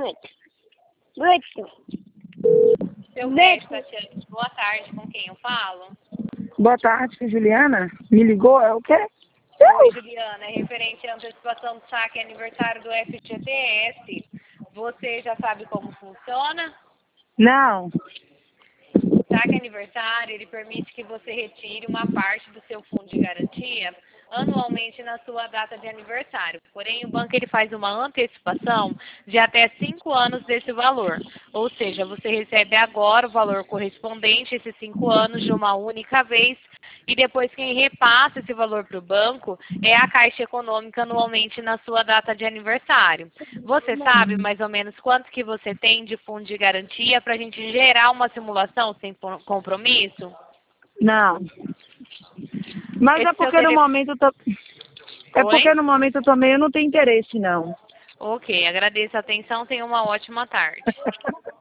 Seu Beto, Tatiana, boa tarde, com quem eu falo? Boa tarde, Juliana. Me ligou? É o quê? Oi, Juliana, é referente à antecipação do saque aniversário do FGTS. Você já sabe como funciona? Não. O saque aniversário, ele permite que você retire uma parte do seu fundo de garantia anualmente na sua data de aniversário. Porém, o banco ele faz uma antecipação de até 5 anos desse valor. Ou seja, você recebe agora o valor correspondente a esses 5 anos de uma única vez e depois quem repassa esse valor para o banco é a Caixa Econômica anualmente na sua data de aniversário. Você sabe mais ou menos quanto que você tem de fundo de garantia para a gente gerar uma simulação sem compromisso? Não. Mas Esse é porque no momento eu também eu não tenho interesse, não. Ok, agradeço a atenção, tenha uma ótima tarde.